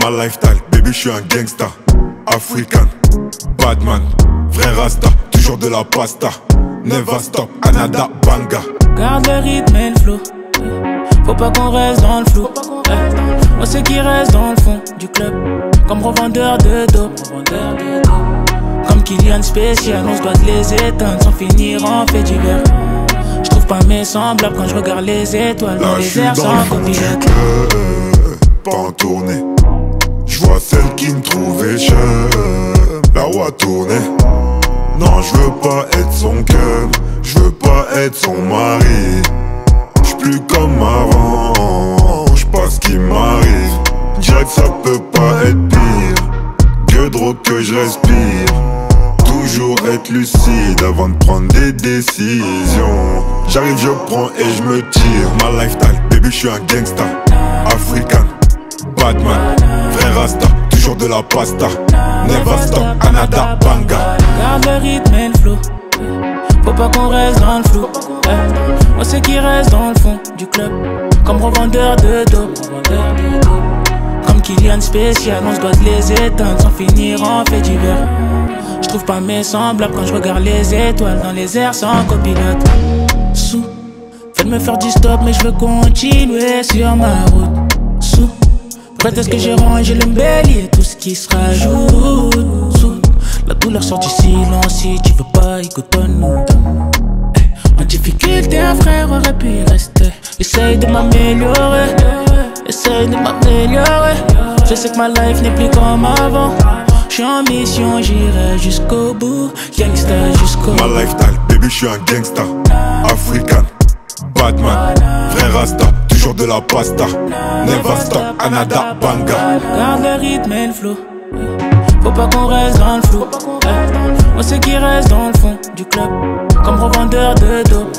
Ma lifestyle, baby, je suis un gangsta. African, badman, vrai rasta, toujours de la pasta. Never stop, Anada Banga. Garde le rythme et le flow. Faut pas qu'on reste dans le flou. On sait qui reste dans le fond du club. Comme revendeur de dope. Comme Kylian spécial, on se doit de les éteindre sans finir en fait divers. J'trouve pas mes semblables quand je regarde les étoiles dans les airs sans copilote. Pas en tournée. J'vois celle qui me trouvait chère. La roue a tourné. Non, j'veux pas être son cœur. J'veux pas être son mari. J'suis plus comme avant. J'pas ce qui m'arrive. Dirais que ça peut pas être pire. Que drogue que je respire. Toujours être lucide avant de prendre des décisions. J'arrive, je prends et je me tire. Ma lifestyle, baby, je suis un gangsta. African, badman, vrai rasta, toujours de la pasta. Never stop, Anada Banga. Garde le rythme et le flow. Faut pas qu'on reste dans le flou. On sait qui reste dans le fond du club. Comme revendeur de dope. Comme Kylian spécial, on se doit de les éteindre sans finir en fait divers. J'trouve pas mes semblables quand je regarde les étoiles dans les airs sans copilote. Sous, faites me faire du stop mais je veux continuer sur ma route. Sous, peut-être que j'ai rangé le bélier, tout ce qui se rajoute. Sous, la douleur sort du silence, si tu veux pas écoute-nous. En difficulté un frère aurait pu y rester. Essaye de m'améliorer, essaye de m'améliorer. Je sais que ma life n'est plus comme avant. J'suis en mission, j'irai jusqu'au bout. Gangsta jusqu'au bout. Ma lifestyle, baby, je suis un gangsta. African, badman, vrai rasta, toujours de la pasta. Never stop, Anada Banga. Garde le rythme et le flow. Faut pas qu'on reste dans le flou. On sait qui reste dans le fond du club. Comme revendeur de dope.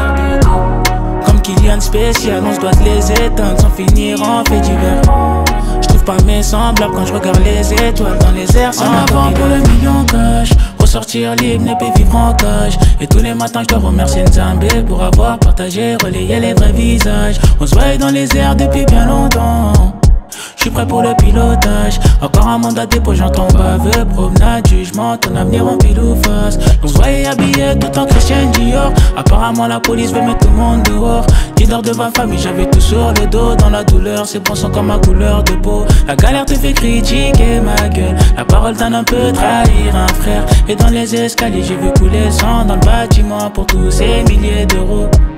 Comme Kylian spécial, on se doit de les éteindre sans finir en fait divers. J'trouve pas mes semblables quand je regarde les étoiles dans les airs sans avant pour le million cash. Ressortir libre, ne pas vivre en cage. Et tous les matins je dois remercier Nzambé pour avoir partagé, relayé les vrais visages. On se voit dans les airs depuis bien longtemps. J'suis prêt pour le pilotage. Encore un mandat de dépôt, j'entends baveux. Promenade, jugement, ton avenir en pile ou face. On se voyait habillé tout en Christian Dior. Apparemment la police veut mettre tout le monde dehors. Leader de ma famille, j'avais tout sur le dos. Dans la douleur, c'est bon sang comme ma couleur de peau. La galère te fait critiquer ma gueule. La parole donne un peu trahir un frère. Et dans les escaliers, j'ai vu couler le sang dans le bâtiment pour tous ces milliers d'euros.